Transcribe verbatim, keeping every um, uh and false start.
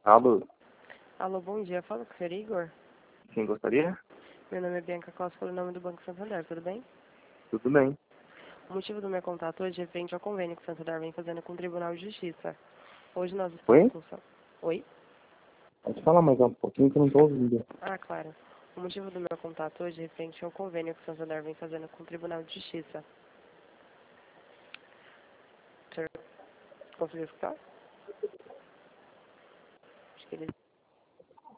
Alô? Alô, bom dia. Fala com o senhor Igor. Quem gostaria? Meu nome é Bianca Costa, pelo nome do Banco Santander, tudo bem? Tudo bem. O motivo do meu contato hoje é referente ao convênio que o Santander vem fazendo com o Tribunal de Justiça. Hoje nós estamos Oi? com... Sa- Oi? Pode falar mais um pouquinho que eu não estou ouvindo. Ah, claro. O motivo do meu contato hoje é referente ao convênio que o Santander vem fazendo com o Tribunal de Justiça. O senhor conseguiu escutar? Acho que ele...